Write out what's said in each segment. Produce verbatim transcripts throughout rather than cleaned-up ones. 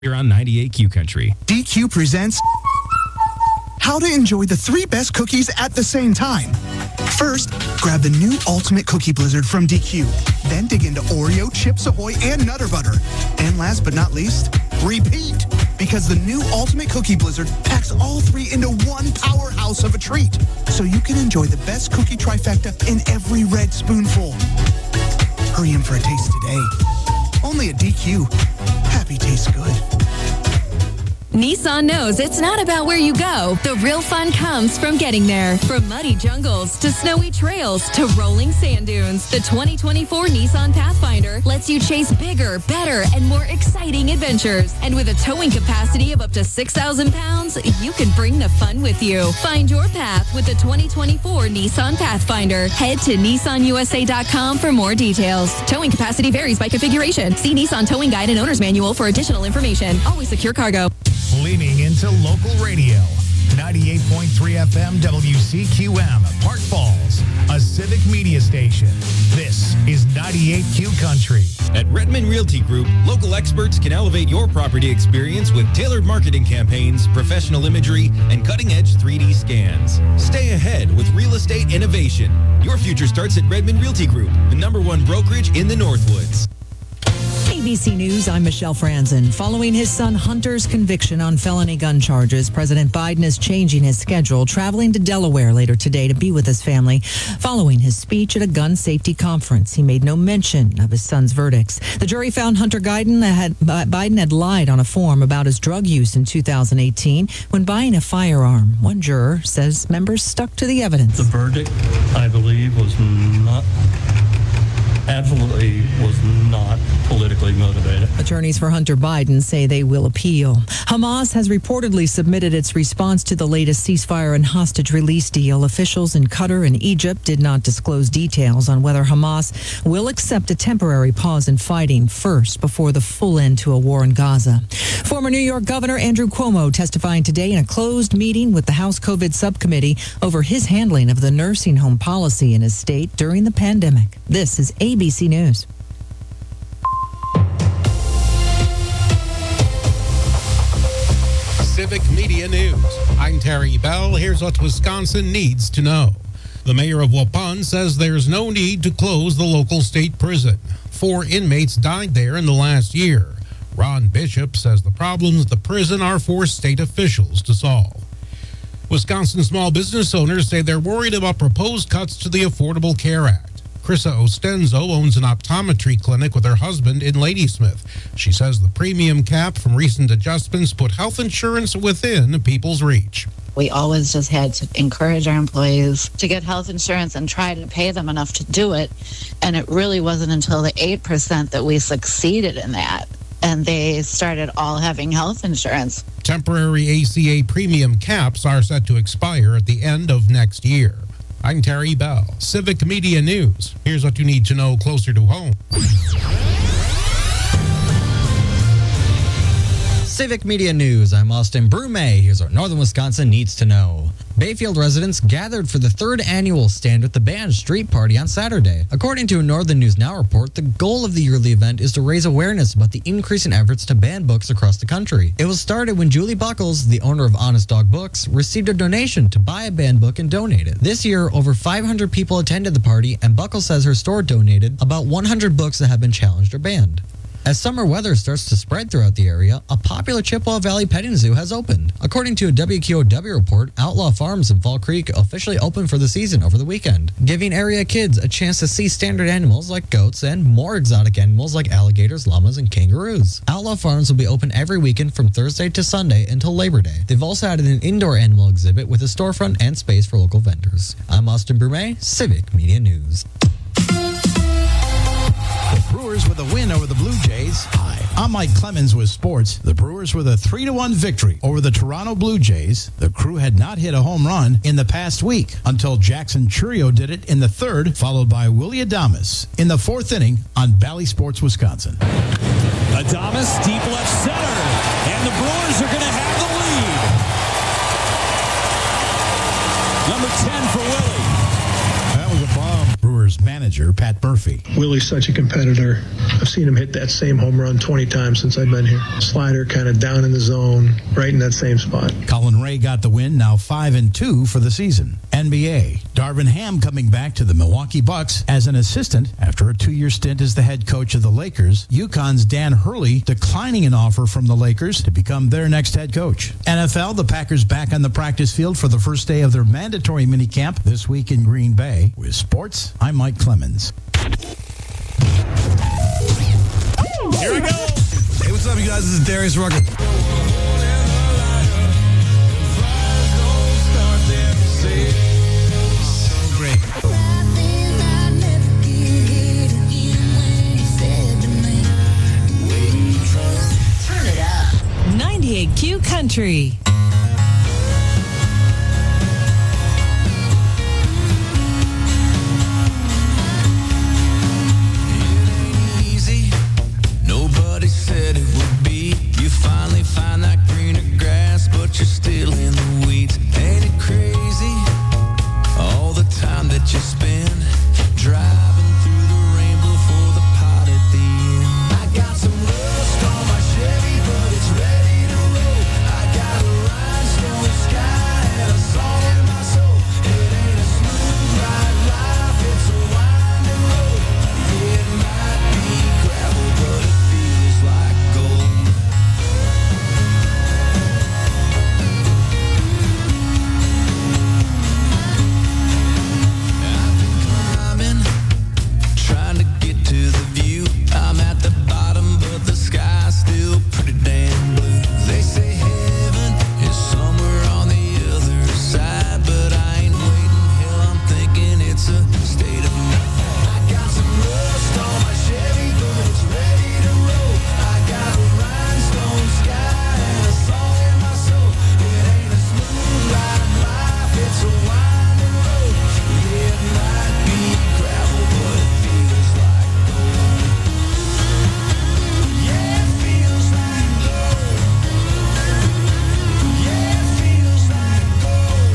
You're on ninety-eight Q Country. D Q presents how to enjoy the three best cookies at the same time. First, grab the new Ultimate Cookie Blizzard from D Q. Then dig into Oreo, Chips Ahoy, and Nutter Butter. And last but not least, repeat. Because the new Ultimate Cookie Blizzard packs all three into one powerhouse of a treat. So you can enjoy the best cookie trifecta in every red spoonful. Hurry in for a taste today. Only at D Q. Happy tastes good. Nissan knows it's not about where you go. The real fun comes from getting there. From muddy jungles to snowy trails to rolling sand dunes, the twenty twenty-four Nissan Pathfinder lets you chase bigger, better, and more exciting adventures. And with a towing capacity of up to six thousand pounds, you can bring the fun with you. Find your path with the twenty twenty-four Nissan Pathfinder. Head to Nissan U S A dot com for more details. Towing capacity varies by configuration. See Nissan Towing Guide and Owner's Manual for additional information. Always secure cargo. Leaning into local radio. ninety-eight point three F M W C Q M, Park Falls, a civic media station. This is ninety-eight Q Country. At Redmond Realty Group, local experts can elevate your property experience with tailored marketing campaigns, professional imagery, and cutting-edge three D scans. Stay ahead with real estate innovation. Your future starts at Redmond Realty Group, the number one brokerage in the Northwoods. A B C News, I'm Michelle Franzen. Following his son Hunter's conviction on felony gun charges, President Biden is changing his schedule, traveling to Delaware later today to be with his family. Following his speech at a gun safety conference, he made no mention of his son's verdicts. The jury found Hunter Biden had, Biden had lied on a form about his drug use in two thousand eighteen when buying a firearm. One juror says members stuck to the evidence. The verdict, I believe, was not... absolutely was not politically motivated. Attorneys for Hunter Biden say they will appeal. Hamas has reportedly submitted its response to the latest ceasefire and hostage release deal. Officials in Qatar and Egypt did not disclose details on whether Hamas will accept a temporary pause in fighting first before the full end to a war in Gaza. Former New York Governor Andrew Cuomo testifying today in a closed meeting with the House COVID subcommittee over his handling of the nursing home policy in his state during the pandemic. This is A B C News. Civic Media News. I'm Terry Bell. Here's what Wisconsin needs to know. The mayor of Waupun says there's no need to close the local state prison. Four inmates died there in the last year. Ron Bishop says the problems at the prison are for state officials to solve. Wisconsin small business owners say they're worried about proposed cuts to the Affordable Care Act. Krista Ostenzo owns an optometry clinic with her husband in Ladysmith. She says the premium cap from recent adjustments put health insurance within people's reach. We always just had to encourage our employees to get health insurance and try to pay them enough to do it. And it really wasn't until the eight percent that we succeeded in that. And they started all having health insurance. Temporary A C A premium caps are set to expire at the end of next year. I'm Terry Bell, Civic Media News. Here's what you need to know closer to home. Civic Media News, I'm Austin Brume. Here's what Northern Wisconsin needs to know. Bayfield residents gathered for the third annual Stand with the Band street party on Saturday. According to a Northern News Now report, the goal of the yearly event is to raise awareness about the increasing efforts to ban books across the country. It was started when Julie Buckles, the owner of Honest Dog Books, received a donation to buy a banned book and donate it. This year, over five hundred people attended the party, and Buckles says her store donated about one hundred books that have been challenged or banned. As summer weather starts to spread throughout the area, a popular Chippewa Valley petting zoo has opened. According to a W Q O W report, Outlaw Farms in Fall Creek officially opened for the season over the weekend, giving area kids a chance to see standard animals like goats and more exotic animals like alligators, llamas, and kangaroos. Outlaw Farms will be open every weekend from Thursday to Sunday until Labor Day. They've also added an indoor animal exhibit with a storefront and space for local vendors. I'm Austin Brume, Civic Media News. The Brewers with a win over the Blue Jays. Hi, I'm Mike Clemens with sports. The Brewers with a three to one victory over the Toronto Blue Jays. The crew had not hit a home run in the past week until Jackson Churio did it in the third, followed by Willie Adames in the fourth inning on Bally Sports Wisconsin. Adames deep left center, and the Brewers are going to have the lead. Number ten for Willie. That was a bomb. Brewers managed manager, Pat Murphy. Willie's such a competitor. I've seen him hit that same home run twenty times since I've been here. Slider kind of down in the zone, right in that same spot. Colin Ray got the win, now five and two for the season. N B A, Darvin Ham coming back to the Milwaukee Bucks as an assistant after a two-year stint as the head coach of the Lakers. UConn's Dan Hurley declining an offer from the Lakers to become their next head coach. N F L, the Packers back on the practice field for the first day of their mandatory minicamp this week in Green Bay. With sports, I'm Mike Clemens. Here we go. Hey, what's up, you guys? This is Darius Rucker. So great. Turn it up. ninety-eight Q Country. Nobody said it would be. You finally find that greener grass, but you're still in the weeds. Ain't it crazy? All the time that you spend driving through the rainbow for the pot at the end. I got some rust on my Chevy, but it's ready to roll. I got a rhinestone sky and a song in my soul. It ain't a smooth ride life, it's a winding road. It might be gravel, but it feels like gold. I've been climbing, trying to get to the view. I'm at the bottom, but the sky's still pretty damn blue. They say heaven is somewhere on the other side, but I ain't waiting. Hell, I'm thinking it's a state of mind. I got some rust on my Chevy, but it's ready to roll. I got a rhinestone sky and a song in my soul. It ain't a smooth ride life, it's a winding road. Yeah, it might be gravel, but it feels like gold. Yeah, it feels like gold. Yeah, it feels like gold.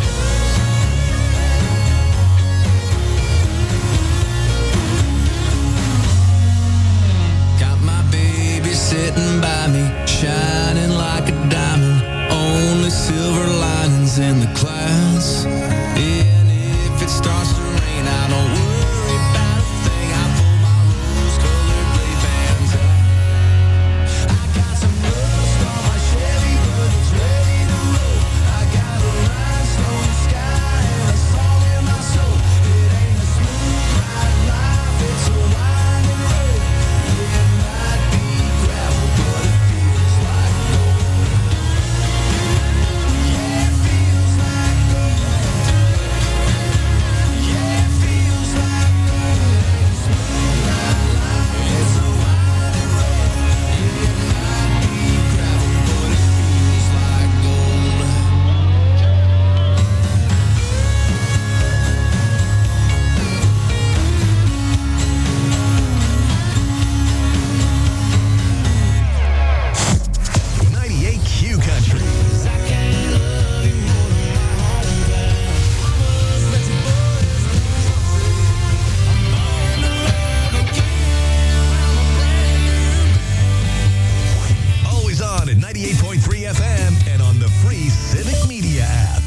Got my baby sitting by me, shining like a diamond. Only silver linings in the clouds. And if it starts to rain, I don't worry about a thing. I pull my rose-colored Ray-Bans out. I got some rust on my Chevy, but it's ready to roll. I got a rhinestone sky and a song in my soul. It ain't a smooth ride life, it's a winding road. It might be gravel, but it feels like gold. Yeah, it feels like gold. Yeah, it feels like gold. Smooth ride life, it's a winding road. It might be gravel, but it feels like gold. ninety-eight Q Country. Always on at ninety-eight point three F M and on the free Civic Media app.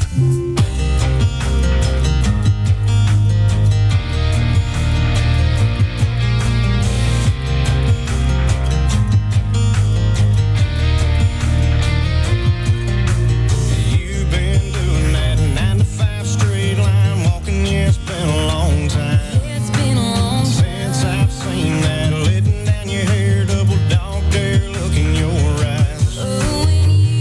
You've been doing that nine to five straight line walking, yeah, it's been a long time. It's been a long time since I've seen that letting down your hair, double dog dare look in your eyes. Oh, when you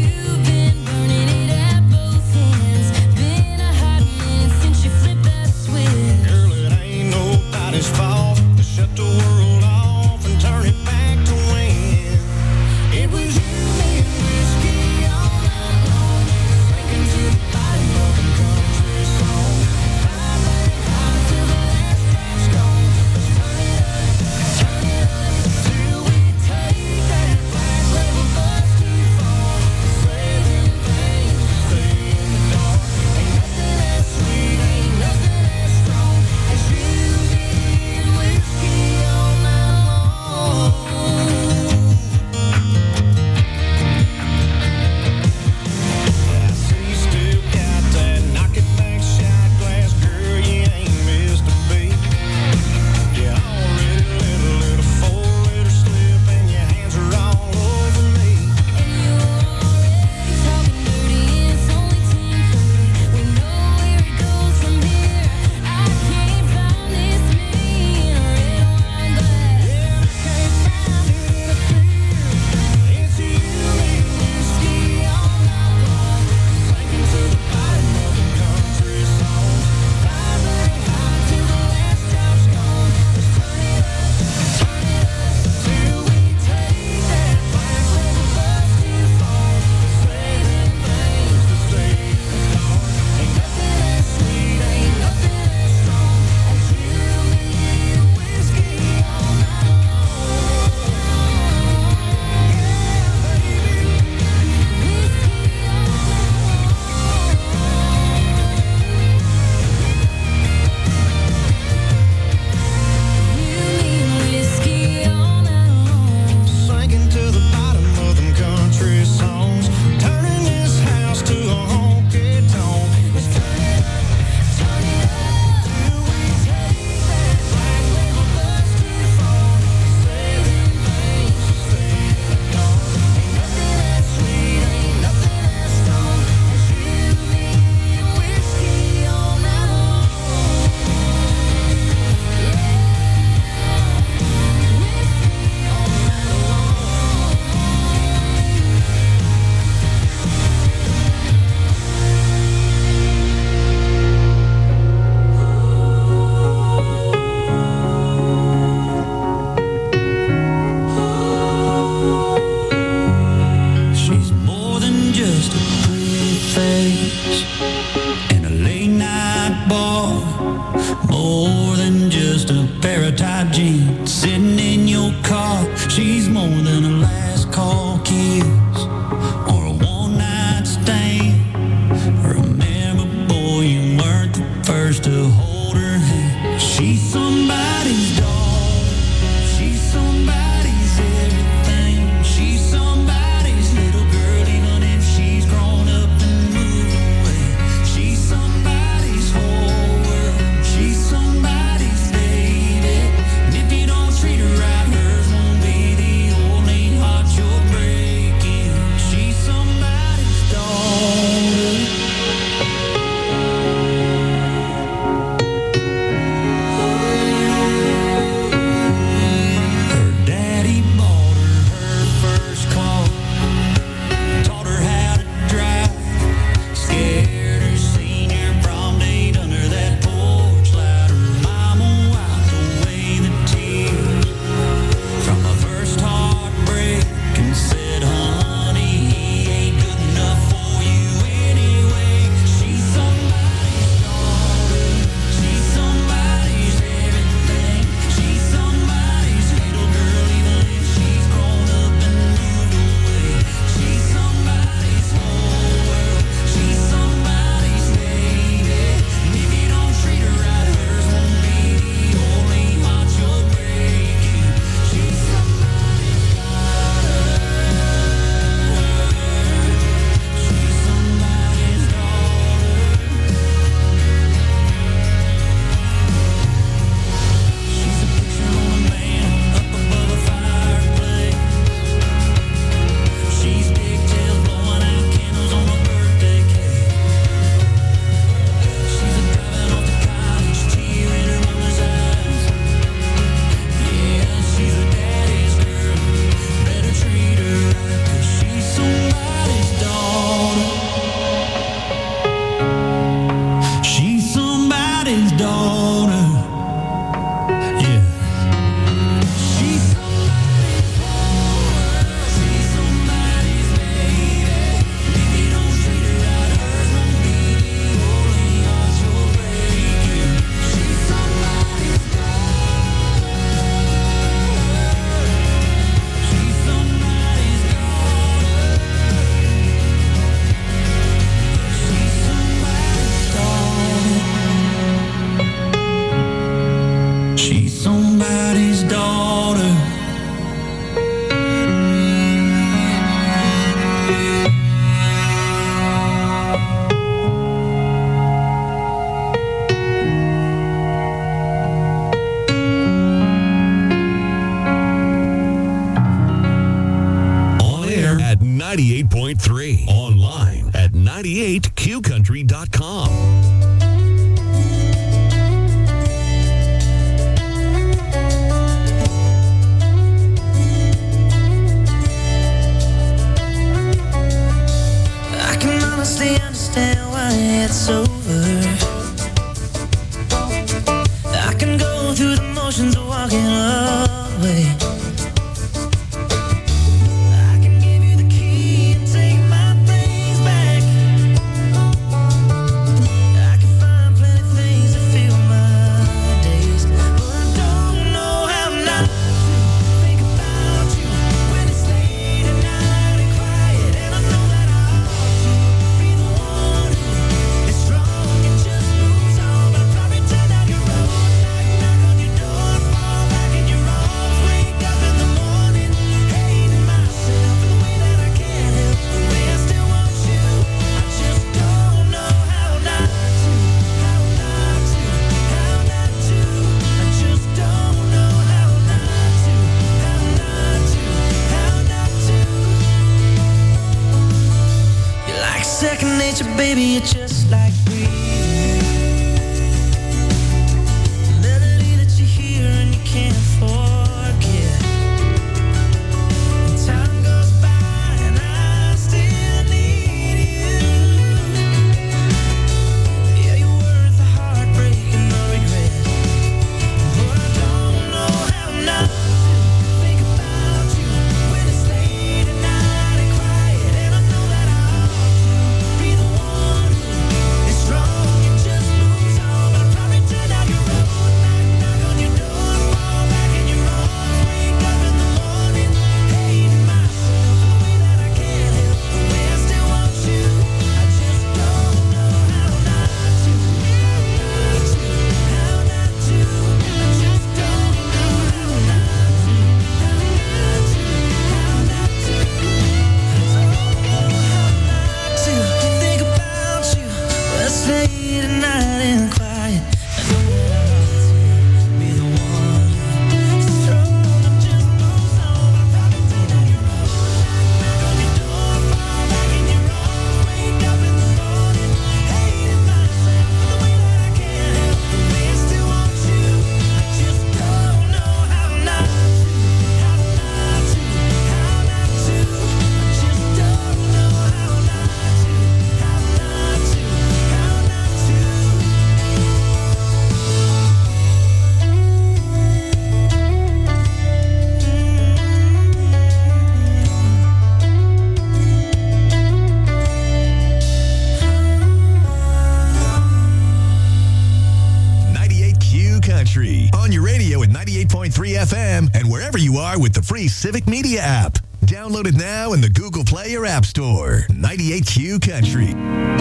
kiss and a late night bar. More than just a pair of tight jeans sitting in your car. She's more than a last call kiss or a one night stand. Remember, boy, you weren't the first to hold her hand. She's somebody's dog. She's somebody's everything. She's somebody's little girl, even if she's grown up and moved away. She's somebody's whole world. She's somebody's baby. And if you don't treat her right, hers won't be the only heart you're breaking. She's somebody's daughter. Her daddy bought her her first car, taught her how to drive, scared her senior prom date under that porch light. Her mama wiped away the tears from the first heartbreak and said, honey, he ain't good enough for you anyway. She's somebody's daughter. She's somebody's everything. She's somebody's little girl, even if she's grown up and moved away. She's somebody's whole world. She's somebody's baby. And if you don't treat her right, hers won't be the only heart you're breaking. She's somebody's daughter. She's somebody's daughter. She's a picture on a man up above a fireplace. She's pigtails blowing out candles on a birthday cake. She's a driving off to college, tear in her mama's eyes. Yeah, she's a daddy's girl. Better treat her right, 'cause she's somebody's daughter. She's somebody's daughter. Yeah. She's somebody's world. She's somebody's baby. And if you don't treat her right, hers won't be the only heart you're breaking. She's somebody's daughter. She's somebody's daughter. She's somebody's daughter. She's somebody's daughter. On air at ninety-eight point three. Online at ninety-eight q country dot com. I can honestly understand why it's over. I can go through the motions of walking away. I can give you the key and take my things back. I can find plenty of things to fill my days, but I don't know how not to think about you when it's late at night and quiet, and I know that I ought to be the one who is strong and just moves on, but I probably turn down your road, knock, knock on your door, fall back in your arms, wake up in the morning, hating myself for the way that I can't help the way I still want you. I just don't know how not to, how not to, how not to. I just don't know how not to, how not to, how not to. You're like second nature, baby, you're just like breathing. Melody that you hear and you can't forget. And time goes by and I still need you. Yeah, you're worth the heartbreak and the regret. But I don't know how not to think about you when it's late at night and quiet, and I know that I ought to be the one who F M and wherever you are with the free Civic Media app. Download it now in the Google Play or App Store. ninety-eight Q Country.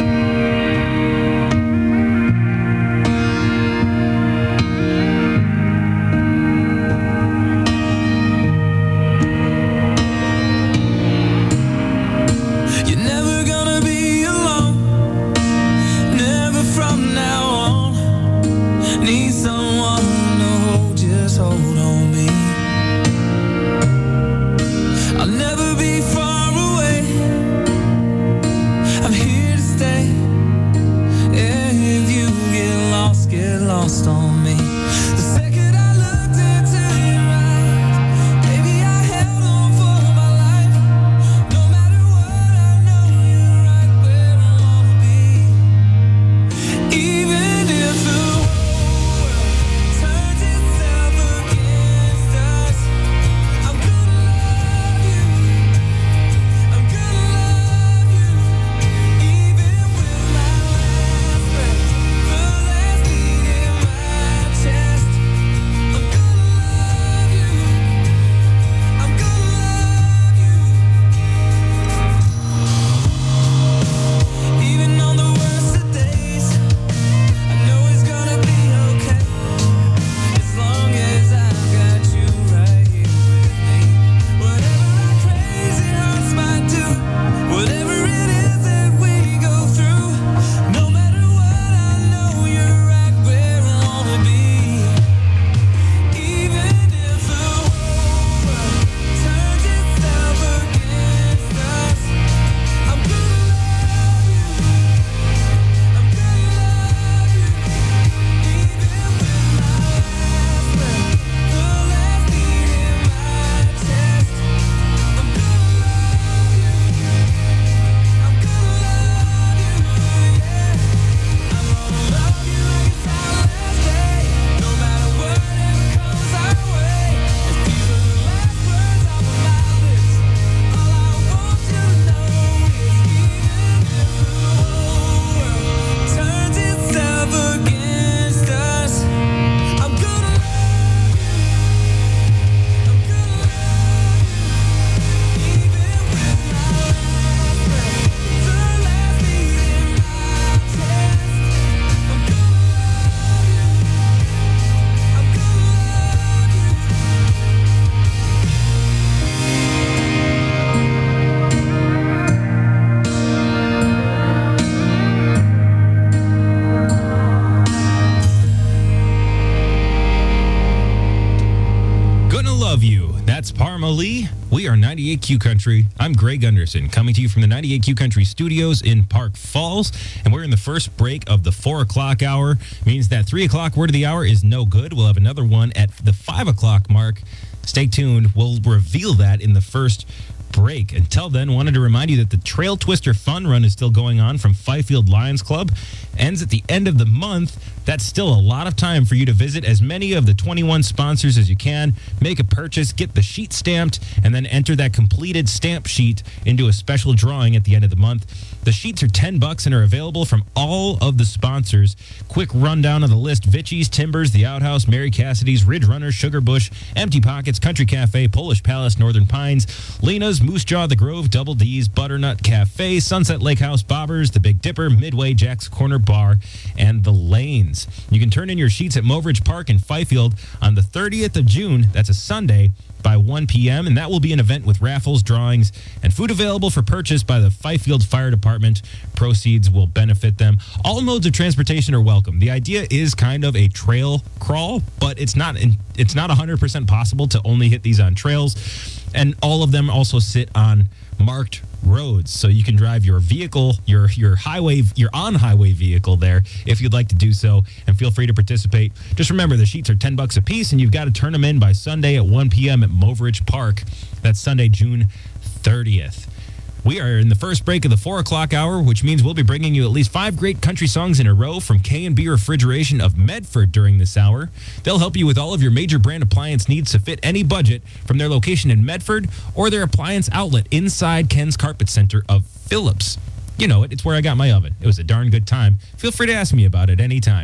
We are ninety-eight Q Country. I'm Greg Gunderson, coming to you from the ninety-eight Q Country studios in Park Falls. And we're in the first break of the four o'clock hour. Means that three o'clock word of the hour is no good. We'll have another one at the five o'clock mark. Stay tuned. We'll reveal that in the first break. Until then, wanted to remind you that the Trail Twister Fun Run is still going on from Fifield Lions Club. Ends at the end of the month. That's still a lot of time for you to visit as many of the twenty-one sponsors as you can, make a purchase, get the sheet stamped, and then enter that completed stamp sheet into a special drawing at the end of the month. The sheets are ten bucks and are available from all of the sponsors. Quick rundown of the list: Vichy's, Timbers, The Outhouse, Mary Cassidy's, Ridge Runner, Sugar Bush, Empty Pockets, Country Cafe, Polish Palace, Northern Pines, Lena's, Moose Jaw, The Grove, Double D's, Butternut Cafe, Sunset Lake House, Bobbers, The Big Dipper, Midway, Jack's Corner Bar, and The Lanes. You can turn in your sheets at Moveridge Park in Fifield on the thirtieth of June. That's a Sunday, by one p.m., and that will be an event with raffles, drawings, and food available for purchase by the Fifield Fire Department. Proceeds will benefit them. All modes of transportation are welcome. The idea is kind of a trail crawl, but it's not it's not one hundred percent possible to only hit these on trails, and all of them also sit on marked roads, so you can drive your vehicle, your your highway, your on-highway vehicle there if you'd like to do so, and feel free to participate. Just remember, the sheets are ten bucks a piece, and you've got to turn them in by Sunday at one p.m. at Moveridge Park. That's Sunday, June thirtieth. We are in the first break of the four o'clock hour, which means we'll be bringing you at least five great country songs in a row from K and B Refrigeration of Medford during this hour. They'll help you with all of your major brand appliance needs to fit any budget from their location in Medford or their appliance outlet inside Ken's Carpet Center of Phillips. You know it. It's where I got my oven. It was a darn good time. Feel free to ask me about it anytime.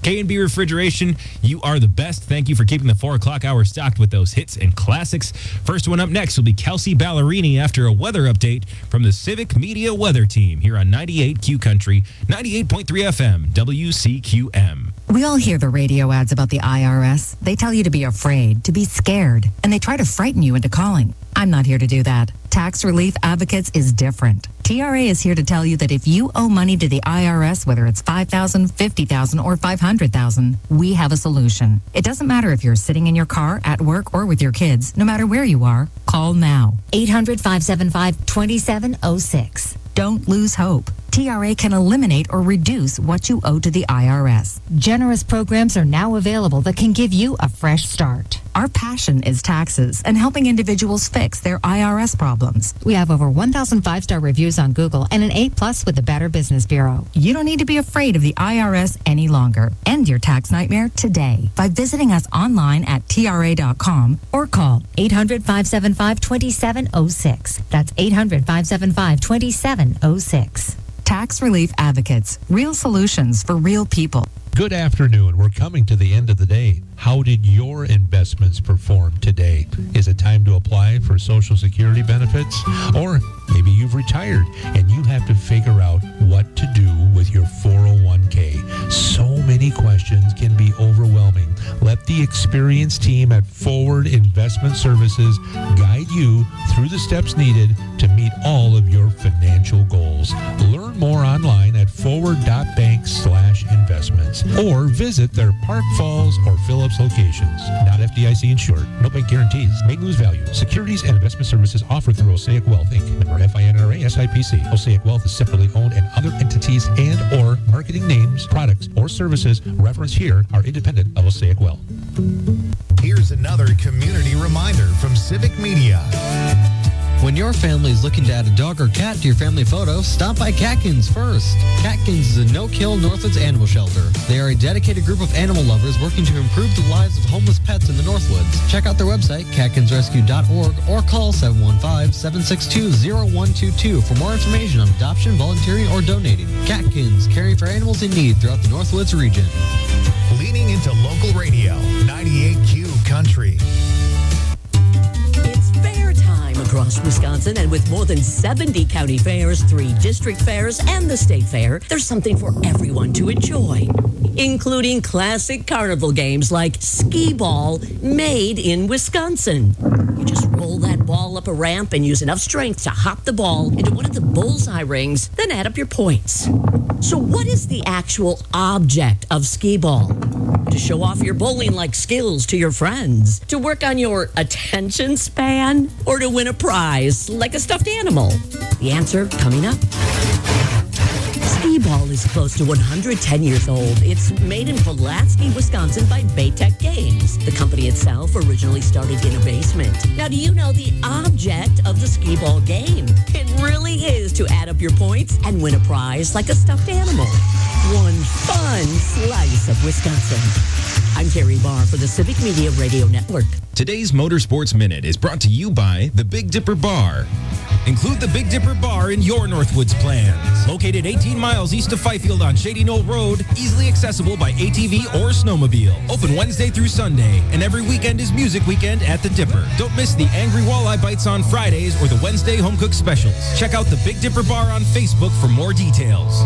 K and B Refrigeration, you are the best. Thank you for keeping the four o'clock hour stocked with those hits and classics. First one up next will be Kelsey Ballerini after a weather update from the Civic Media Weather Team here on ninety-eight Q Country, ninety-eight point three F M, W C Q M. We all hear the radio ads about the I R S. They tell you to be afraid, to be scared, and they try to frighten you into calling. I'm not here to do that. Tax Relief Advocates is different. T R A is here to tell you that if you owe money to the I R S, whether it's five thousand dollars, fifty thousand dollars, or five hundred thousand dollars, we have a solution. It doesn't matter if you're sitting in your car, at work, or with your kids. No matter where you are, call now. eight hundred, five seven five, two seven zero six. Don't lose hope. T R A can eliminate or reduce what you owe to the I R S. Generous programs are now available that can give you a fresh start. Our passion is taxes and helping individuals fix their I R S problems. We have over one thousand five-star reviews on Google and an A plus with the Better Business Bureau. You don't need to be afraid of the I R S any longer. End your tax nightmare today by visiting us online at T R A dot com or call eight hundred, five seven five, two seven zero six. That's eight hundred, five seven five, two seven zero six. Tax Relief Advocates. Real solutions for real people. Good afternoon. We're coming to the end of the day. How did your investments perform today? Is it time to apply for Social Security benefits? Or maybe you've retired and you have to figure out what to do with your four oh one k. So many questions can be overwhelming. Let the experienced team at Forward Investment Services guide you through the steps needed to meet all of your financial goals. Learn more online at forward.bank slash investments or visit their Park Falls or Phillips locations. Not F D I C insured. No bank guarantees. May lose value. Securities and investment services offered through Osaic Wealth, Incorporated. Member F I N R A S I P C. Osaic Wealth is separately owned, and other entities and or marketing names, products, or services referenced here are independent of Osaic Wealth. Here's another community reminder from Civic Media. When your family is looking to add a dog or cat to your family photo, stop by Catkins first. Catkins is a no-kill Northwoods animal shelter. They are a dedicated group of animal lovers working to improve the lives of homeless pets in the Northwoods. Check out their website, catkins rescue dot org, or call seven one five, seven six two, zero one two two for more information on adoption, volunteering, or donating. Catkins, caring for animals in need throughout the Northwoods region. Leaning into local radio, ninety-eight Q Country. It's fair time across Wisconsin, and with more than seventy county fairs, three district fairs, and the state fair, there's something for everyone to enjoy, including classic carnival games like skee ball, made in Wisconsin. You just roll that ball up a ramp and use enough strength to hop the ball into one of the bullseye rings, then add up your points. So what is the actual object of skee ball? To show off your bowling-like skills to your friends? To work on your attention span? Or to win a prize like a stuffed animal? The answer coming up. Skee ball is close to one hundred ten years old. It's made in Pulaski, Wisconsin by Baytech Games. The company itself originally started in a basement. Now, do you know the object of the skee ball game? It really is to add up your points and win a prize like a stuffed animal. One fun slice of Wisconsin. I'm Terry Barr for the Civic Media Radio Network. Today's Motorsports Minute is brought to you by the Big Dipper Bar. Include the Big Dipper Bar in your Northwoods plans. Located eighteen miles east of Fifield on Shady Knoll Road, easily accessible by A T V or snowmobile. Open Wednesday through Sunday, and every weekend is Music Weekend at the Dipper. Don't miss the Angry Walleye Bites on Fridays or the Wednesday Home Cook Specials. Check out the Big Dipper Bar on Facebook for more details.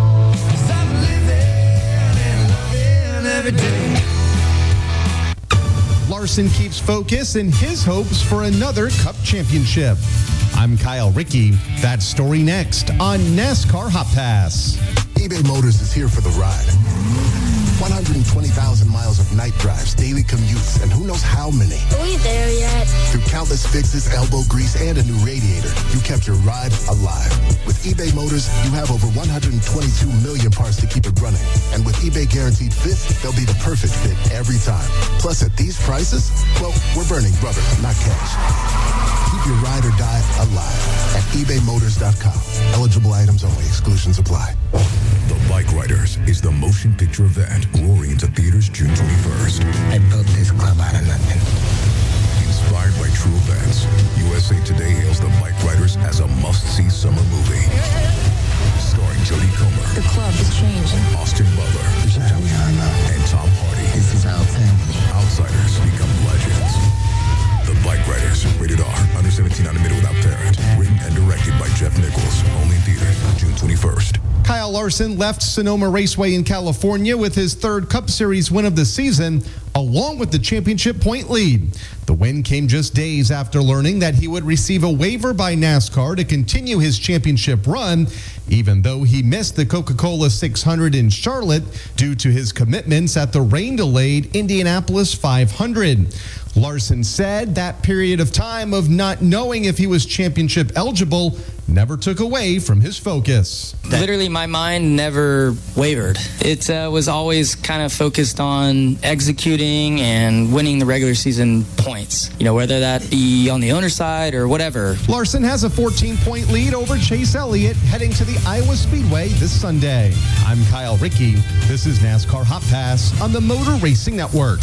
Larson keeps focus in his hopes for another Cup championship. I'm Kyle Rickey. That story next on NASCAR Hot Pass. eBay Motors is here for the ride. one hundred twenty thousand miles of night drives, daily commutes, and who knows how many. Are we there yet? Through countless fixes, elbow grease, and a new radiator, you kept your ride alive. With eBay Motors, you have over one hundred twenty-two million parts to keep it running. And with eBay Guaranteed Fit, they'll be the perfect fit every time. Plus, at these prices, well, we're burning rubber, not cash. Keep your ride or die alive at ebay motors dot com. Eligible items only. Exclusions apply. The Bike Riders is the motion picture event roaring into theaters June twenty-first. I built this club out of nothing. Inspired by true events, U S A Today hails the Bike Riders as a must-see summer movie. Starring Jodie Comer. The club is changing. Austin Butler. This is how we are now. And Tom Hardy. This is our family. Outsiders become legends. The Bike Riders. Rated R. Under seventeen, not admitted without parent. Written and directed by Jeff Nichols. Only in theaters June twenty-first. Kyle Larson left Sonoma Raceway in California with his third Cup Series win of the season, along with the championship point lead. The win came just days after learning that he would receive a waiver by NASCAR to continue his championship run, even though he missed the Coca-Cola six hundred in Charlotte due to his commitments at the rain-delayed Indianapolis five hundred. Larson said that period of time of not knowing if he was championship eligible never took away from his focus. Literally, my mind never wavered. It uh, was always kind of focused on executing and winning the regular season points, you know, whether that be on the owner's side or whatever. Larson has a fourteen-point lead over Chase Elliott heading to the Iowa Speedway this Sunday. I'm Kyle Rickey. This is NASCAR Hot Pass on the Motor Racing Network.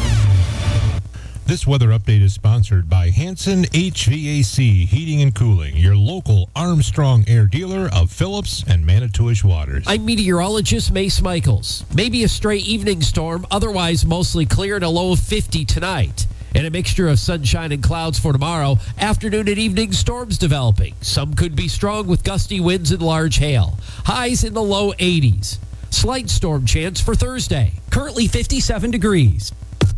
This weather update is sponsored by Hanson H V A C Heating and Cooling, your local Armstrong Air dealer of Phillips and Manitowish waters. I'm meteorologist Mace Michaels. Maybe a stray evening storm, otherwise mostly clear and a low of fifty tonight. And a mixture of sunshine and clouds for tomorrow. Afternoon and evening storms developing. Some could be strong with gusty winds and large hail. Highs in the low eighties. Slight storm chance for Thursday. Currently fifty-seven degrees.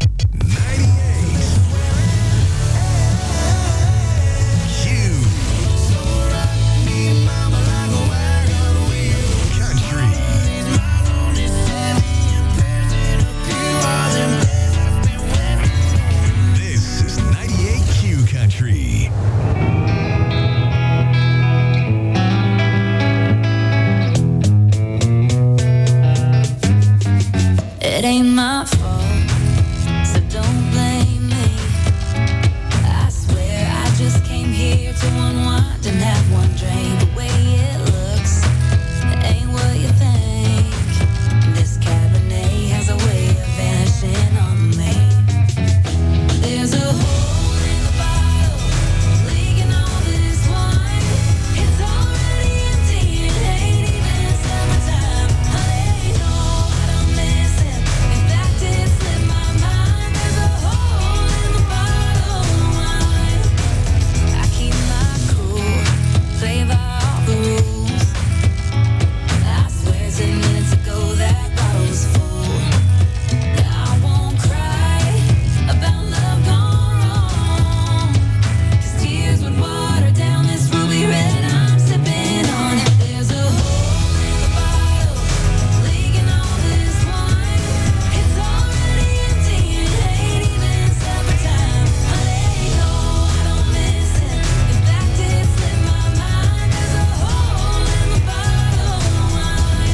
It ain't my fault, so don't blame me. I swear I just came here to unwind and have one drink. The way it looks ain't what you think. This Cabernet has a way of vanishing on me. There's a hole in the bottle, leaking all this wine. It's already empty, it ain't even summertime. I know I don't miss it. In fact, it slipped my mind. There's a hole in the bottle of wine. I keep my cool, play by all the rules. I swear ten minutes ago that bottle was full. I won't cry about love gone wrong, 'cause tears would water down this ruby red I'm sipping on. There's a hole in the bottle, leaking all this wine. It's already empty, it ain't even summertime. I know I don't miss it. In fact, it slipped my mind. There's a hole in the bottle of wine.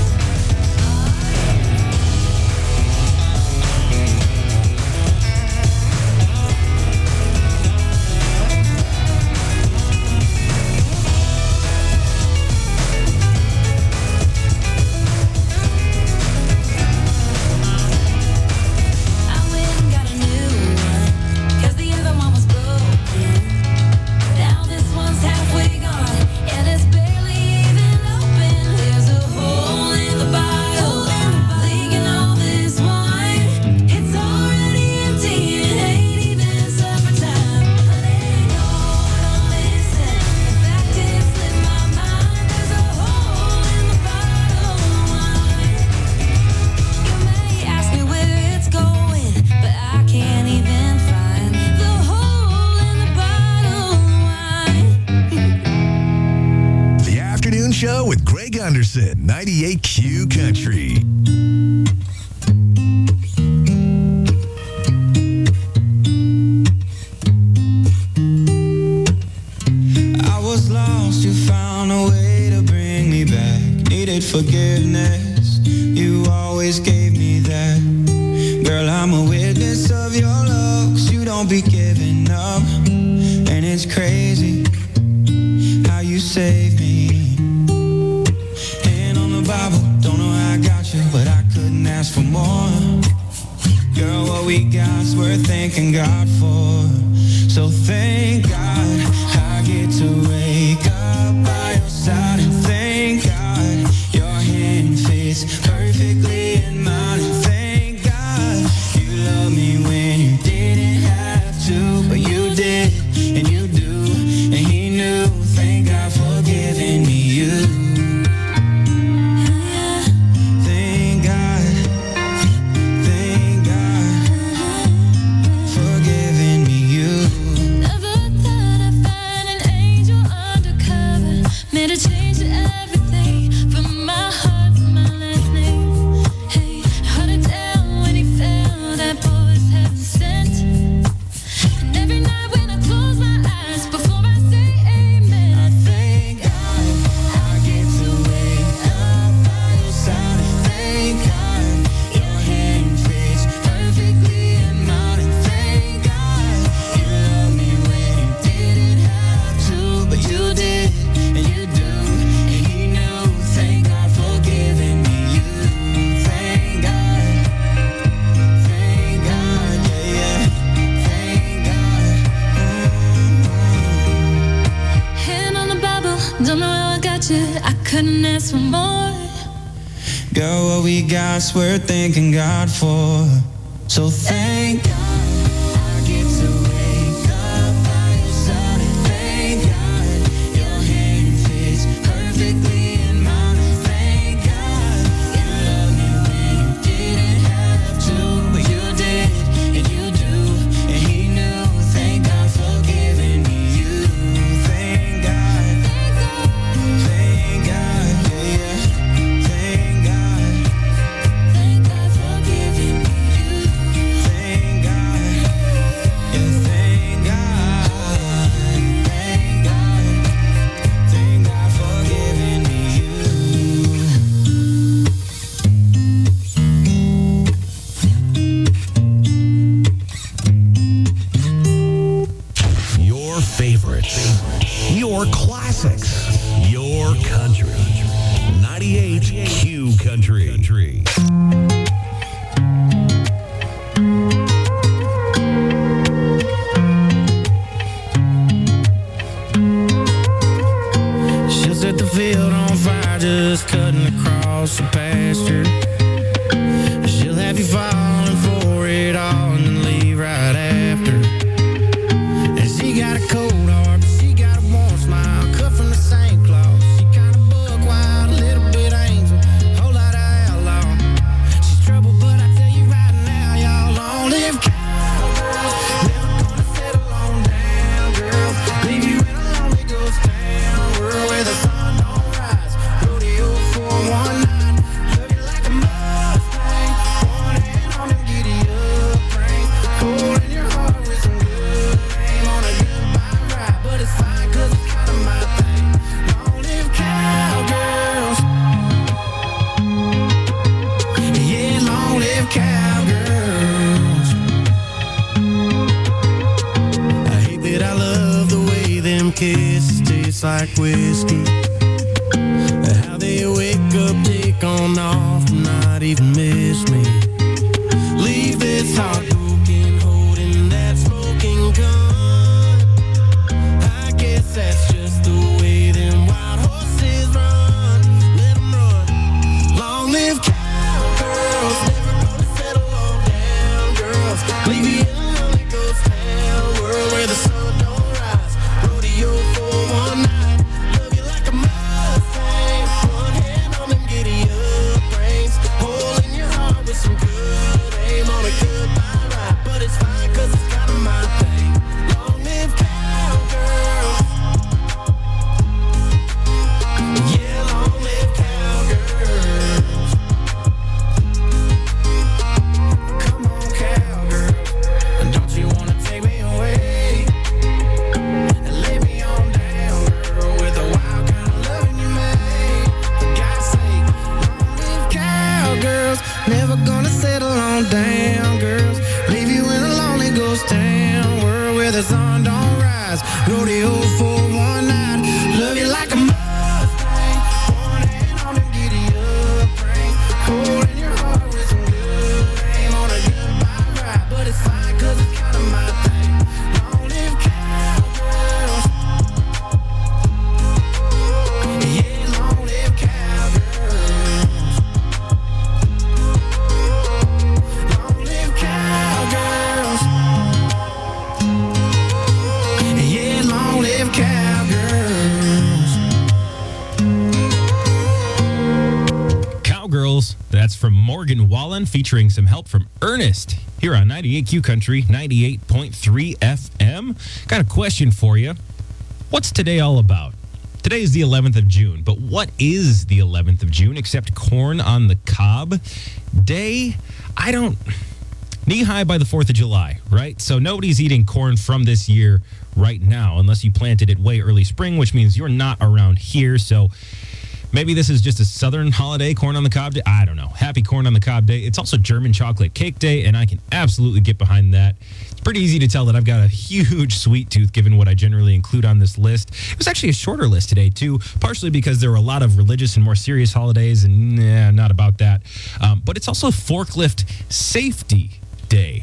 I went and got a new one, 'cause the other one was broken. Now this one's halfway gone, and it's barely even open. There's a hole in the bottle, leaking all this wine. It's already empty, it ain't even summertime. I know I don't miss it. In fact, it slipped my mind. There's a hole in the bottle of wine. You may ask me where it's going, but I can't even find the hole in the bottle of wine. The Afternoon Show with Greg Anderson, ninety-eight Q Country. I was lost, you found a way to bring me back. Needed forgiveness, you always gave me that. Girl, I'm a witness of your love, 'cause you don't be giving up. And it's crazy how you save me. Hand on the Bible, don't know how I got you, but I couldn't ask for more. Girl, what we got's worth thanking God for. So thank God I get to wake up by your side, and thank God you're couldn't ask for more. Girl, what we got's worth thanking God for. So thank God I get to wake up by your side. And thank God your hand fits perfectly in mine. Thank God you loved me when you didn't have to, but you did and you do, and He knew. Thank God for giving me you. Thank God, thank God, yeah, yeah. Thank God, thank God for giving me you. Thank God, yeah, thank God, thank God, thank God for giving me Your favorites, your classics, your country. ninety-eight Q Country. She'll set the field on fire, just cutting across the pasture. She'll have you falling for it all and then leave right after. And she got a cold heart, but she got a warm smile, cut from the same cloth. She kind of buck wild, a little bit angel, whole lot of outlaw. She's trouble, but I tell you right now, y'all long live cowgirls. Never gonna settle on down, girls. Leave you in a lonely ghost town world where the sun don't rise. Rodeo for one night, love you like a Mustang. One hand on the giddy up ring, cold in your heart with some good aim on a goodbye ride. But it's fine 'cause it's kind of my thing. Long live cowgirls. Yeah, long live cowgirls. I hate that I love the way them kisses taste like whiskey. How they wake up, take on off, and not even miss me. Leave this heart broken, holding that smoking gun. I guess that's just the way them wild horses run. Let 'em run. Long live cowgirls, never gonna settle on down, girls. Leave you in a lonely ghost town world where the sun don't rise. Rodeo for one night, love you like a Mustang. One hand on them giddy up reins, hole in your heart with some good aim on a goodbye ride. But it's fine 'cause it's kind of my thing. Long live cowgirls. Yeah, long live cowgirls. Come on, cowgirl, don't you wanna take me away and lay me on down, girl, with the wild kind of loving you made? For God's sake, long live cowgirls. Never gonna settle on down, girls. Leave you in a lonely ghost town world where the sun don't rise. Rodeo for one night, love you like a Mustang. One hand on the giddy up ring, cold in your heart with some good aim on a goodbye ride. But it's fine 'cause it's kind of my thing. Long live cowgirls. Yeah, long live cowgirls. Long live cowgirls. Yeah, long live cowgirls. Cowgirls, that's from Morgan Wallen, featuring some help from Ernest here on ninety-eight Q Country, ninety-eight point three F M. Got a question for you. What's today all about? Today is the eleventh of June, but what is the eleventh of June except corn on the cob day? I don't... Knee high by the fourth of July, right? So nobody's eating corn from this year right now, unless you planted it way early spring, which means you're not around here. So maybe this is just a Southern holiday, corn on the cob day. I don't know. Happy corn on the cob day. It's also German chocolate cake day, and I can absolutely get behind that. It's pretty easy to tell that I've got a huge sweet tooth given what I generally include on this list. It was actually a shorter list today, too, partially because there were a lot of religious and more serious holidays, and nah, not about that. Um, but it's also Forklift Safety Day.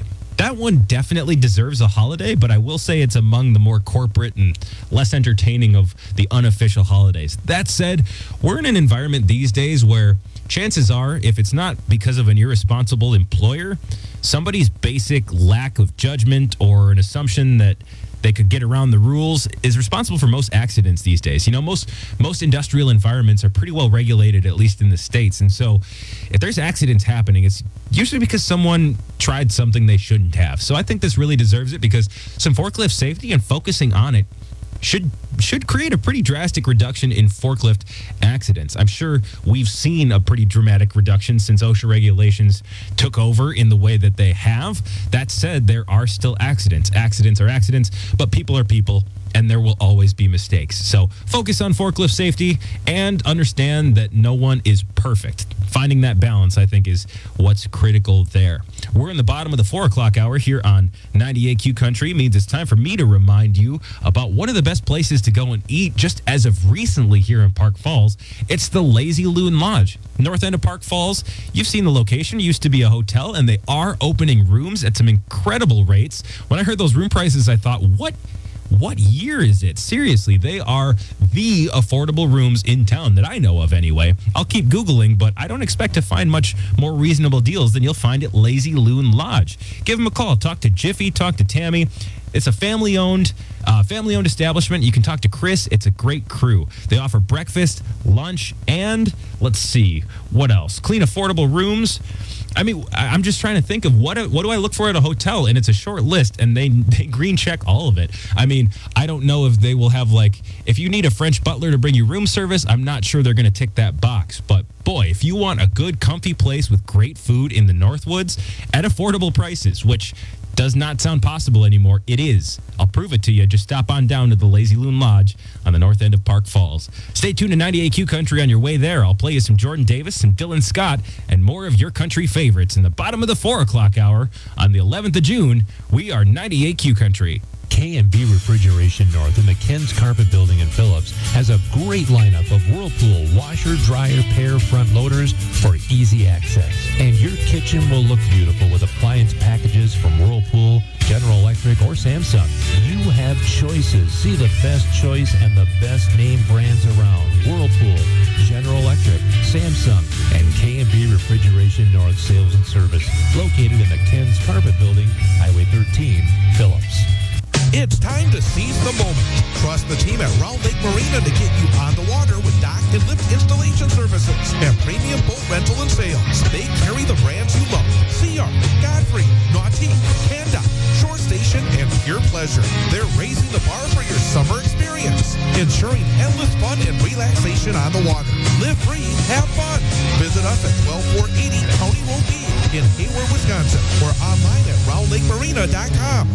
that one definitely deserves a holiday, but I will say it's among the more corporate and less entertaining of the unofficial holidays. That said, we're in an environment these days where chances are, if it's not because of an irresponsible employer, somebody's basic lack of judgment or an assumption that they could get around the rules is responsible for most accidents these days. You know, most most industrial environments are pretty well regulated, at least in the States. And so if there's accidents happening, it's usually because someone tried something they shouldn't have. So I think this really deserves it because some forklift safety and focusing on it should should create a pretty drastic reduction in forklift accidents. I'm sure we've seen a pretty dramatic reduction since OSHA regulations took over in the way that they have. That said, there are still accidents. Accidents are accidents, but people are people, and there will always be mistakes. So focus on forklift safety and understand that no one is perfect. Finding that balance, I think, is what's critical there. We're in the bottom of the four o'clock hour here on ninety-eight Q Country. Means it's time for me to remind you about one of the best places to go and eat just as of recently here in Park Falls. It's the Lazy Loon Lodge. North end of Park Falls. You've seen the location. It used to be a hotel, and they are opening rooms at some incredible rates. When I heard those room prices, I thought, what? What year is it? Seriously, they are the affordable rooms in town that I know of anyway. I'll keep Googling, but I don't expect to find much more reasonable deals than you'll find at Lazy Loon Lodge. Give them a call. Talk to Jiffy. Talk to Tammy. It's a family-owned uh, family-owned establishment. You can talk to Chris. It's a great crew. They offer breakfast, lunch, and let's see, what else? Clean, affordable rooms. I mean, I'm just trying to think of what what do I look for at a hotel, and it's a short list, and they they green check all of it. I mean, I don't know if they will have, like, if you need a French butler to bring you room service, I'm not sure they're going to tick that box. But boy, if you want a good, comfy place with great food in the Northwoods at affordable prices, which does not sound possible anymore, it is. I'll prove it to you. Just stop on down to the Lazy Loon Lodge on the north end of Park Falls. Stay tuned to ninety-eight Q Country on your way there. I'll play you some Jordan Davis, some Dylan Scott, and more of your country favorites in the bottom of the four o'clock hour on the eleventh of June. We are ninety-eight Q Country. K and B Refrigeration North in the Ken's Carpet Building in Phillips has a great lineup of Whirlpool washer, dryer, pair, front loaders for easy access. And your kitchen will look beautiful with appliance packages from Whirlpool, General Electric, or Samsung. You have choices. See the best choice and the best name brands around. Whirlpool, General Electric, Samsung, and K and B Refrigeration North Sales and Service, located in the Ken's Carpet Building, Highway thirteen, Phillips. It's time to seize the moment. Trust the team at Round Lake Marina to get you on the water with dock and lift installation services and premium boat rental and sales. They carry the brands you love. C R, Godfrey, Nautique, Panda, Shore Station, and Pure Pleasure. They're raising the bar for your summer experience, ensuring endless fun and relaxation on the water. Live free, have fun. Visit us at twelve four eighty County Road B in Hayward, Wisconsin, or online at round lake marina dot com.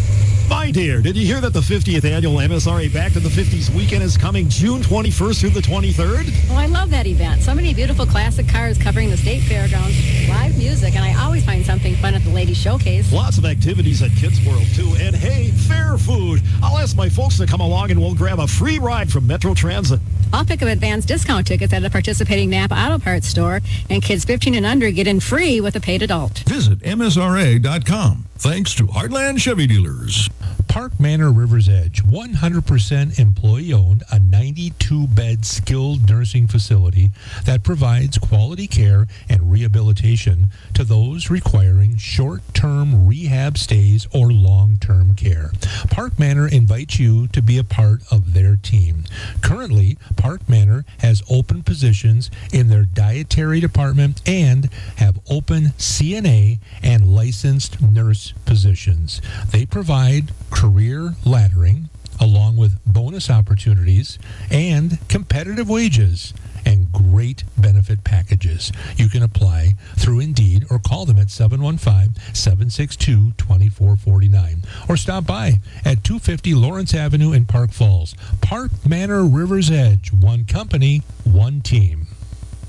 My dear, did you hear that the fiftieth annual M S R A Back to the fifties weekend is coming June twenty-first through the twenty-third? Oh, I love that event. So many beautiful classic cars covering the state fairgrounds, live music, and I always find something fun at the Ladies Showcase. Lots of activities at Kids World, too. And hey, fair food. I'll ask my folks to come along and we'll grab a free ride from Metro Transit. I'll pick up advanced discount tickets at a participating Napa Auto Parts store, and kids fifteen and under get in free with a paid adult. Visit M S R A dot com. Thanks to Heartland Chevy Dealers. Park Manor River's Edge, one hundred percent employee-owned, a ninety-two bed skilled nursing facility that provides quality care and rehabilitation to those requiring short-term rehab stays or long-term care. Park Manor invites you to be a part of their team. Currently, Park Manor has open positions in their dietary department and have open C N A and licensed nurse positions. They provide career laddering along with bonus opportunities and competitive wages and great benefit packages. You can apply through Indeed or call them at seven one five, seven six two, two four four nine or stop by at two fifty Lawrence Avenue in Park Falls. Park Manor River's Edge, one company, one team.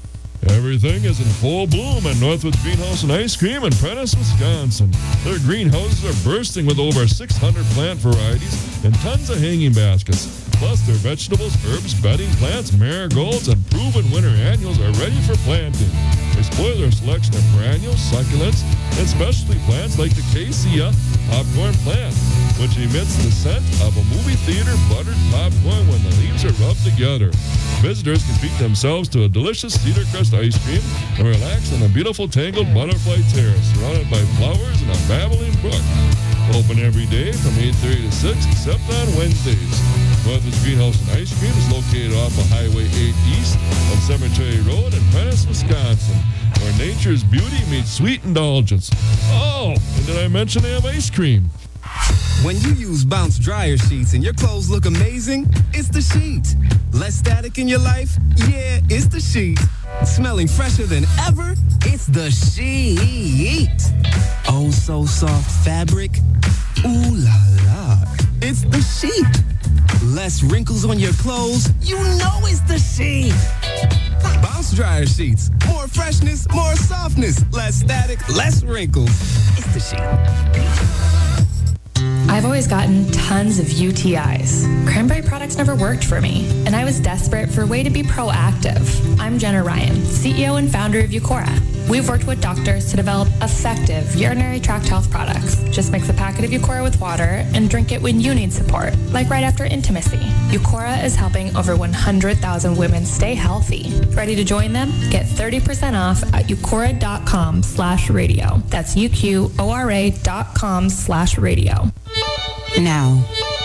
Everything is in full bloom at Northwoods Greenhouse and Ice Cream in Prentice, Wisconsin. Their greenhouses are bursting with over six hundred plant varieties and tons of hanging baskets. Plus, their vegetables, herbs, bedding plants, marigolds, and proven winter annuals are ready for planting. They spoil their selection of perennials, succulents, and specialty plants like the Cassia popcorn plant, which emits the scent of a movie theater buttered popcorn when the leaves are rubbed together. Visitors can treat themselves to a delicious cedar crust ice cream and relax on a beautiful tangled butterfly terrace surrounded by flowers and a babbling brook. Open every day from eight thirty to six, except on Wednesdays. Northwoods Greenhouse and Ice Cream is located off of Highway eight East on Cemetery Road in Prentice, Wisconsin, where nature's beauty meets sweet indulgence. Oh, and did I mention they have ice cream? When you use Bounce dryer sheets and your clothes look amazing, it's the sheet. Less static in your life? Yeah, it's the sheet. Smelling fresher than ever? It's the sheet. Oh, so soft fabric? Ooh la la. It's the sheet. Less wrinkles on your clothes? You know it's the sheet. Bounce dryer sheets. More freshness, more softness. Less static, less wrinkles. It's the sheet. I've always gotten tons of U T Is. Cranberry products never worked for me, and I was desperate for a way to be proactive. I'm Jenna Ryan, C E O and founder of Eucora. We've worked with doctors to develop effective urinary tract health products. Just mix a packet of Eucora with water and drink it when you need support, like right after intimacy. Eucora is helping over one hundred thousand women stay healthy. Ready to join them? Get thirty percent off at eucora.com slash radio. That's U-Q-O-R-A dot com slash radio. Now.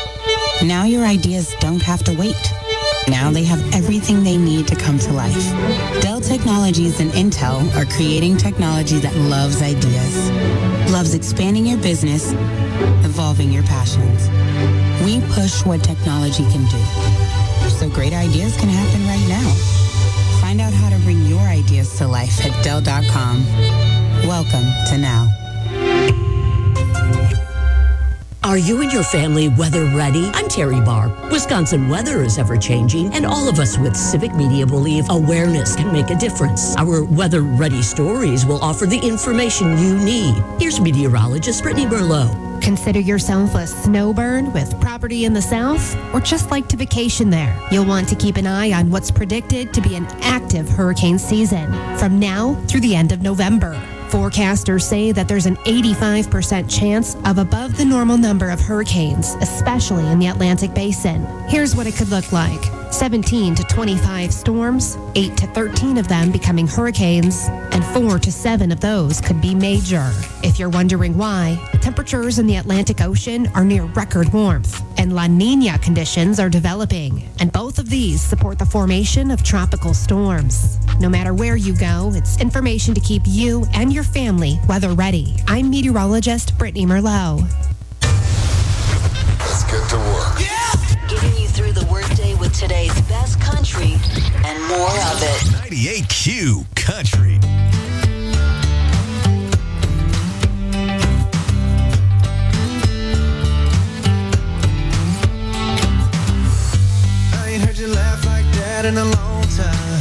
Now your ideas don't have to wait. Now they have everything they need to come to life. Dell Technologies and Intel are creating technology that loves ideas, loves expanding your business, evolving your passions. We push what technology can do, so great ideas can happen right now. Find out how to bring your ideas to life at Dell dot com. Welcome to Now. Are you and your family weather ready? I'm Terry Barr. Wisconsin weather is ever changing, and all of us with Civic Media believe awareness can make a difference. Our weather ready stories will offer the information you need. Here's meteorologist Brittany Merlot. Consider yourself a snowbird with property in the south, or just like to vacation there. You'll want to keep an eye on what's predicted to be an active hurricane season from now through the end of November. Forecasters say that there's an eighty-five percent chance of above the normal number of hurricanes, especially in the Atlantic Basin. Here's what it could look like. seventeen to twenty-five storms, eight to thirteen of them becoming hurricanes, and four to seven of those could be major. If you're wondering why, temperatures in the Atlantic Ocean are near record warmth, and La Nina conditions are developing, and both of these support the formation of tropical storms. No matter where you go, it's information to keep you and your family weather ready. I'm meteorologist Brittany Merlot. Let's get to work. Yeah! Getting you through the workday with today's best country and more of it. ninety-eight Q Country. I ain't heard you laugh like that in a long time.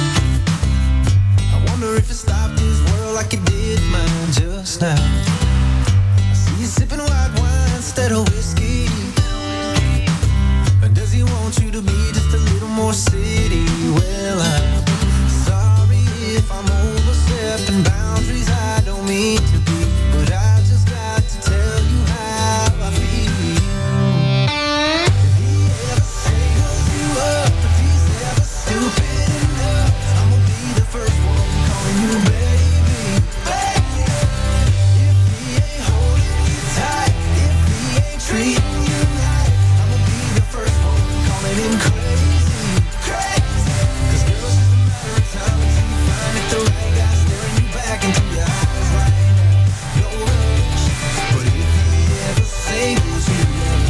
I wonder if it stopped this world like it did mine just now. I see you sipping white wine instead of whiskey. And does he want you to be just a little more city? Well, I'm sorry if I'm overstepping boundaries I don't mean to be, but I just got to tell you how I feel. If he ever singles you up, if he's ever stupid enough, I'm gonna be the first one calling you baby, baby. If he ain't holding you tight, if he ain't treating you right, I'm gonna be the first one calling him crazy, crazy. 'Cause girl, it's just a matter of time until you find it the right guy staring you back into your eyes right now. No rush, but if he ever singles you up,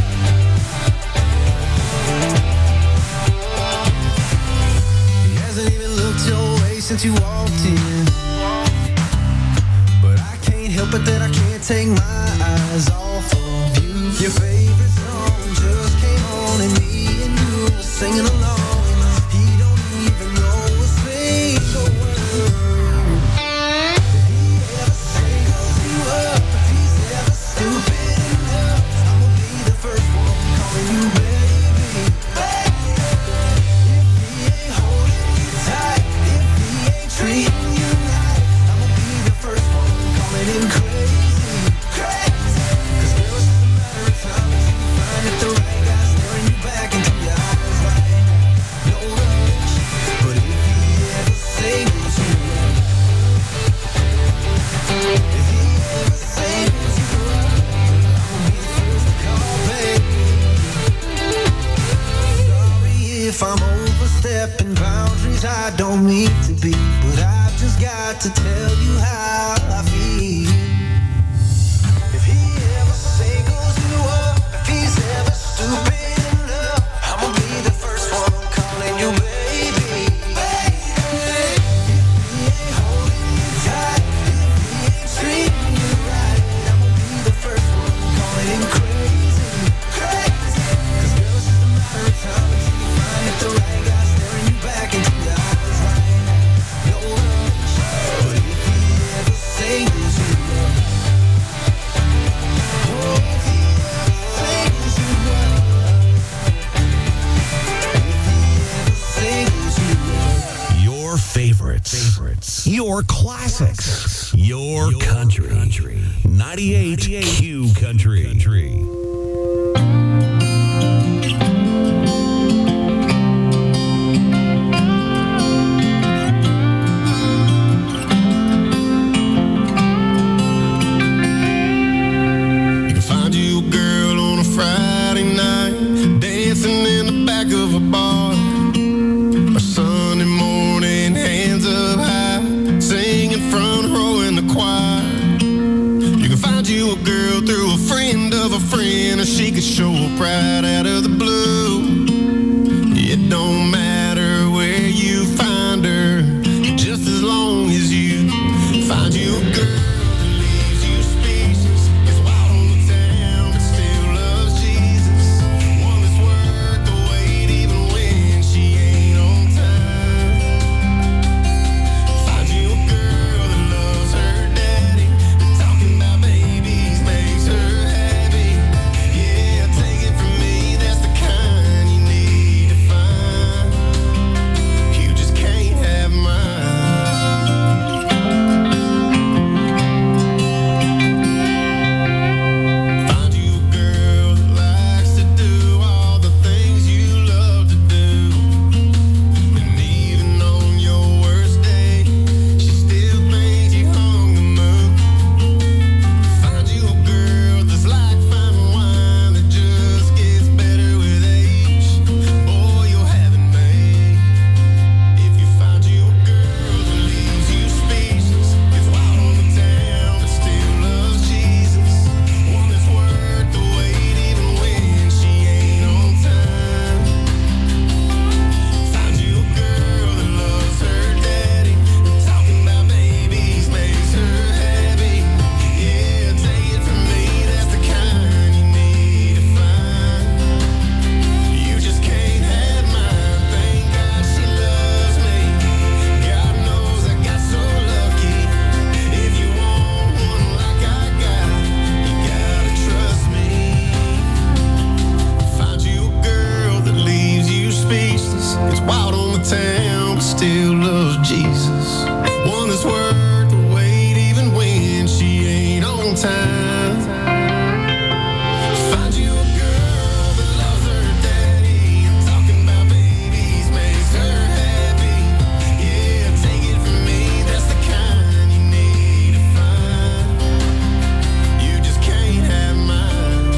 he hasn't even looked your way since you walked in. But I can't help it that I can't take my eyes off of you. Your favorite song just came on and me and you were singing along. He don't even know a single word. me to be, but I've just got to tell you how I feel. If he ever singles you up, if he's ever stupid enough, I'ma be the first one calling you baby. Baby, if he ain't holding you tight, if he ain't treating you right, I'ma be the first one calling him crazy, crazy. 'Cause girl, it's just a matter of time until you find that the right guy staring you back into your eyes right now. No rush, but if he ever singles you up, oh, if he ever singles you up, if he ever singles you up. Your favorites. Favorites. Your classics. Your, country. country. ninety-eight Q Country. country. You can find you a girl on a Friday night, dancing in the back of a bar. Or Sunday morning, hands up high, singing front row in the choir. You can find you a girl through a friend of a friend, or she could show up right out of the blue. It don't matter where you find her, just as long as you find you a girl that leaves you speechless, gets wild on the town but still loves Jesus. One that's worth the wait even when she ain't on time. Find you a girl that loves her daddy, that talking about babies makes her happy. Yeah, take it from me, that's the kind you need to find. You just can't have mine. Find you a girl that likes to do all the things you love to do, and even on your worst day, she still thinks you hung the moon. Find you a girl that's like fine wine that just gets better with age. Boy, you'll have it made. If you find you a girl that leaves you speechless, gets wild on the town but still loves Jesus. One that's worth the wait even when she ain't on time. Find you a girl that loves her daddy, and talking about babies makes her happy. Yeah, take it from me, that's the kind you need to find. You just can't have mine. Thank God she loves me. God knows I got so lucky. If you want one like I got, you gotta trust me. Find you a girl that leaves you speechless, gets wild on the town but still loves Jesus. One that's worth the wait even when she ain't on time. Find you a girl that loves her daddy, and talking about babies makes her happy. Yeah, take it from me, that's the kind you need to find. You just can't have mine.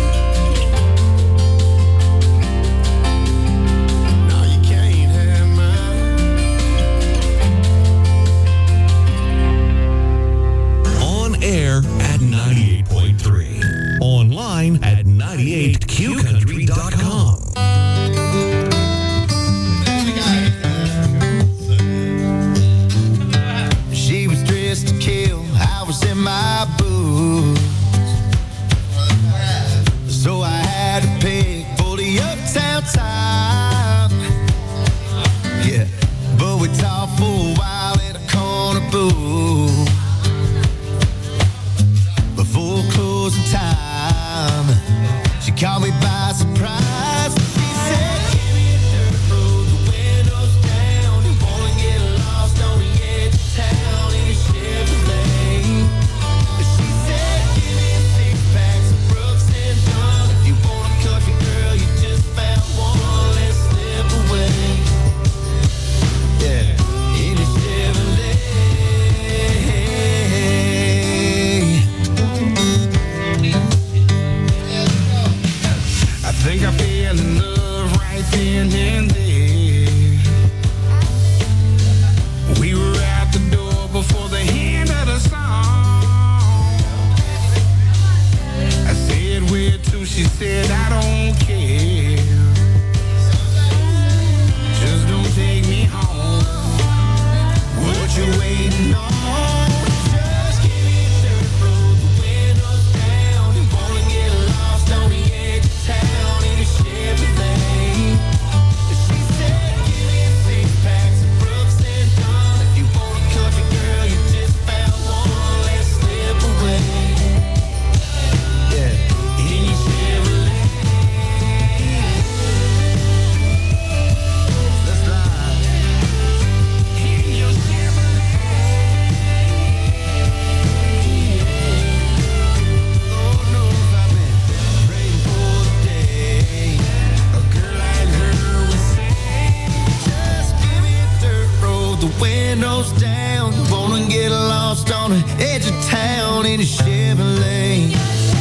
No, you can't have mine. On air at ninety-eight point three. Online at ninety-eight Q country dot com. She was dressed to kill, I was in my boots, so I had to pick for the uptown time. Yeah, but we talked for a while in a corner booth before closing time. She caught me by surprise. She said, "Give me a dirt road, the windows down. You wanna get lost on the edge of town in a Chevrolet." She said, "Give me a six pack of Brooks and Dunn. If you want a country girl, you just found one. Let's slip away." Yeah, in a Chevrolet. windows down. Wanna get lost on the edge of town in a Chevrolet.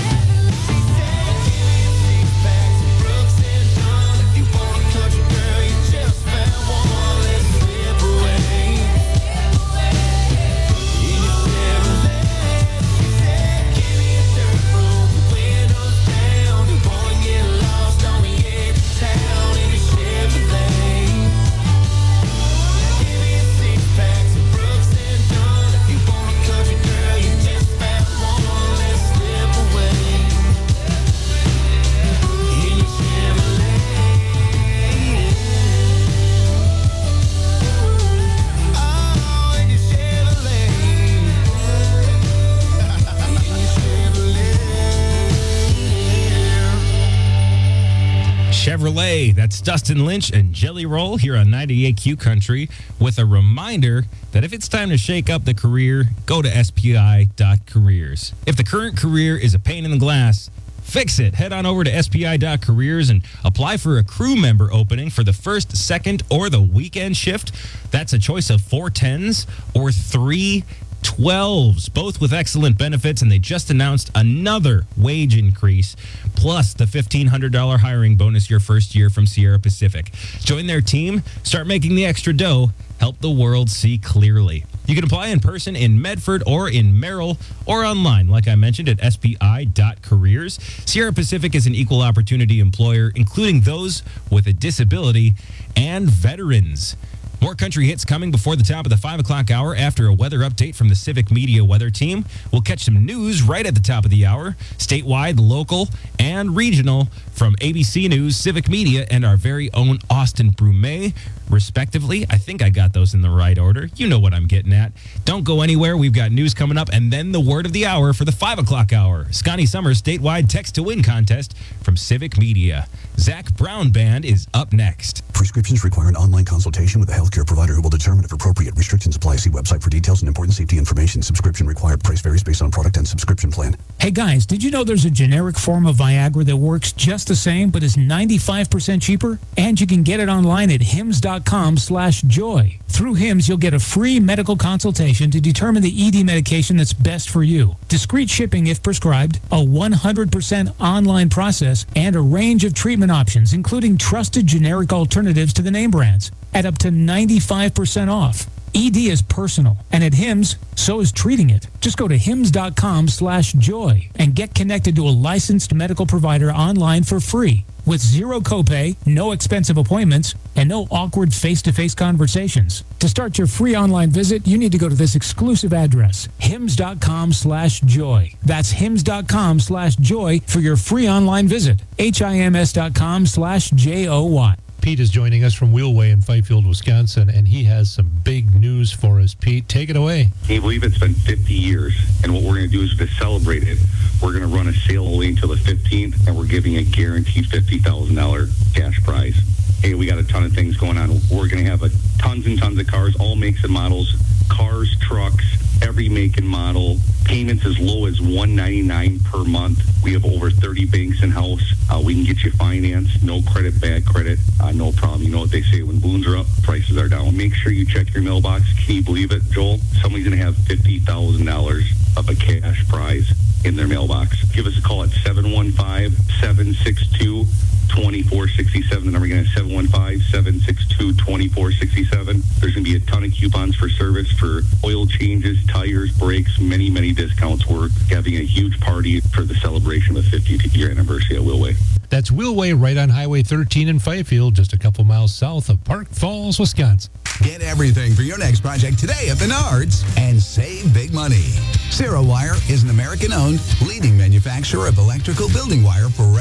Chevrolet. That's Dustin Lynch and Jelly Roll here on ninety-eight Q Country with a reminder that if it's time to shake up the career, go to S P I dot careers. If the current career is a pain in the glass, fix it. Head on over to S P I dot careers and apply for a crew member opening for the first, second, or the weekend shift. That's a choice of four tens or three twelves, both with excellent benefits, and they just announced another wage increase, plus the fifteen hundred dollars hiring bonus your first year from Sierra Pacific. Join their team, start making the extra dough, help the world see clearly. You can apply in person in Medford or in Merrill or online, like I mentioned, at S P I dot careers. Sierra Pacific is an equal opportunity employer, including those with a disability and veterans. More country hits coming before the top of the five o'clock hour after a weather update from the Civic Media weather team. We'll catch some news right at the top of the hour, statewide, local, and regional from A B C News, Civic Media, and our very own Austin Brumet, respectively. I think I got those in the right order. You know what I'm getting at. Don't go anywhere. We've got news coming up, and then the word of the hour for the five o'clock hour. Scotty Summers statewide text to win contest from Civic Media. Zach Brown Band is up next. Prescriptions require an online consultation with a healthcare provider who will determine if appropriate. Restrictions apply. See website for details and important safety information. Subscription required. Price varies based on product and subscription plan. Hey guys, did you know there's a generic form of Viagra that works just the same but is ninety-five percent cheaper? And you can get it online at hims dot com slash joy. Through Hims, you'll get a free medical consultation to determine the E D medication that's best for you. Discreet shipping if prescribed, a one hundred percent online process, and a range of treatment options, including trusted generic alternatives to the name brands, at up to ninety-five percent off. E D is personal, and at Hims, so is treating it. Just go to hims dot com slash joy and get connected to a licensed medical provider online for free, with zero copay, no expensive appointments, and no awkward face-to-face conversations. To start your free online visit, you need to go to this exclusive address, hims dot com slash joy. That's hims dot com slash joy for your free online visit. H-I-M-S dot com slash J O Y. Pete is joining us from Wheelway in Fifield, Wisconsin, and he has some big news for us. Pete, take it away. Can you believe it's been fifty years? And what we're going to do is to celebrate it, we're going to run a sale only until the fifteenth, and we're giving a guaranteed fifty thousand dollars cash prize. Hey, we got a ton of things going on. We're going to have a tons and tons of cars, all makes and models, cars, trucks, every make and model. Payments as low as one hundred ninety-nine dollars per month. We have over thirty banks in-house. Uh, we can get you financed, no credit, bad credit, uh, no problem. You know what they say, when balloons are up, prices are down. Make sure you check your mailbox. Can you believe it, Joel? Somebody's going to have fifty thousand dollars of a cash prize in their mailbox. Give us a call at seven one five, seven six two, two four six seven. The number again is seven one five, seven six two, two four six seven. There's going to be a ton of coupons for service, for oil changes, tires, brakes, many, many discounts. We're having a huge party for the celebration of the fiftieth year anniversary at Wheelway. That's Wheelway right on Highway thirteen in Fifield, just a couple miles south of Park Falls, Wisconsin. Get everything for your next project today at Menards and save big money. Sarah Wire is an American-owned leading manufacturer of electrical building wire for